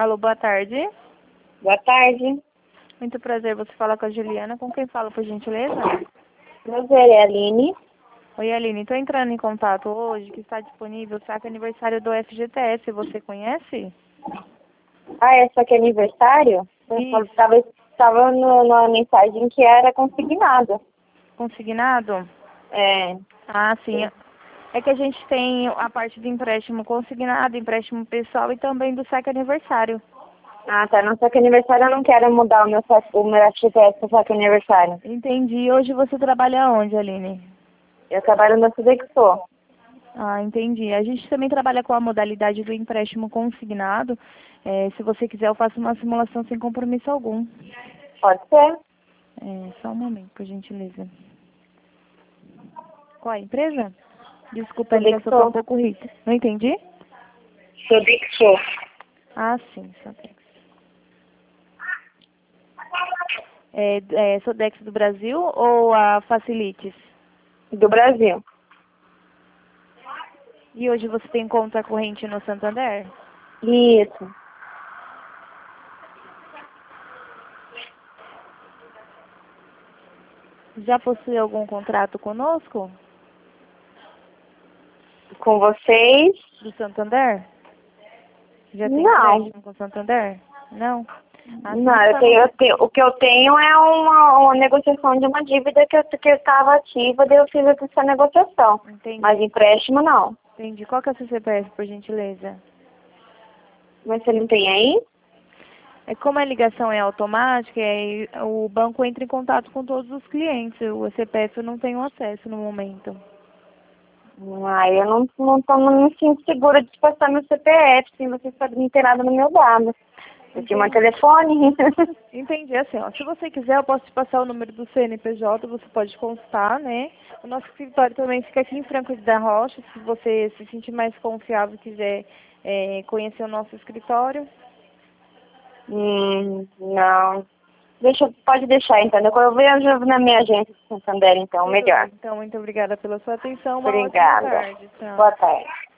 Alô, boa tarde. Boa tarde. Muito prazer, você fala com a Juliana. Com quem fala, por gentileza? Prazer, é a Aline. Oi, Aline. Estou entrando em contato hoje, que está disponível o saque aniversário do FGTS. Você conhece? Ah, é só que é aniversário? Isso. Estava na mensagem que era consignado. Consignado? É. Ah, sim. É que a gente tem a parte do empréstimo consignado, empréstimo pessoal e também do saque aniversário. Ah, tá. No saque aniversário eu não quero mudar o meu FGTS para saque aniversário. Entendi. Hoje você trabalha onde, Aline? Eu trabalho na Sodexo. Ah, entendi. A gente também trabalha com a modalidade do empréstimo consignado. Se você quiser, eu faço uma simulação sem compromisso algum. Pode ser? Só um momento, por gentileza. Qual a empresa? Desculpa, a ligação está um pouco rica. Não entendi? Sodexo. Ah, sim, Sodex. Sodex do Brasil ou a Facilities? Do Brasil. E hoje você tem conta corrente no Santander? Isso. Já possui algum contrato conosco? Com vocês? Do Santander? Já tem Não. empréstimo com o Santander? Não? Não, o que eu tenho é uma negociação de uma dívida que eu estava ativa, daí eu fiz essa negociação. Entendi. Mas empréstimo não. Entendi. Qual que é o seu CPF, por gentileza? Mas você não tem aí? Como a ligação é automática, aí o banco entra em contato com todos os clientes. O CPF eu não tenho acesso no momento. Ah, eu não me sinto segura de passar meu CPF, sem vocês poderem ter nada no meu dado. Eu tinha meu telefone. Entendi, assim, ó, se você quiser, eu posso te passar o número do CNPJ, você pode consultar, né? O nosso escritório também fica aqui em Franco da Rocha, se você se sentir mais confiável e quiser conhecer o nosso escritório. Não. Pode deixar, então. Eu vejo na minha agência de Santander, então, melhor. Então, muito obrigada pela sua atenção. Uma ótima Obrigada. tarde. Tchau. Boa tarde.